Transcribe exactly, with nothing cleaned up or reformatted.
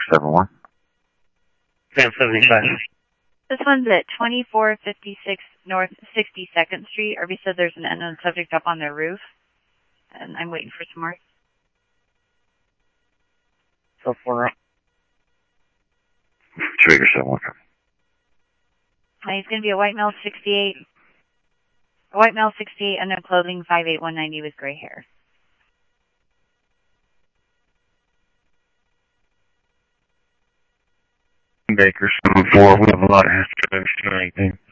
seven one. Sam seventy-five. This one's at twenty-four fifty-six North sixty-second Street. Arby said there's an unknown subject up on their roof, and I'm waiting for some more. So four. Trigger seven one. Uh, he's going to be a white male, sixty-eight. A white male, sixty-eight, unknown clothing, five eight one ninety with gray hair. Baker seven four. We have a lot of history or anything.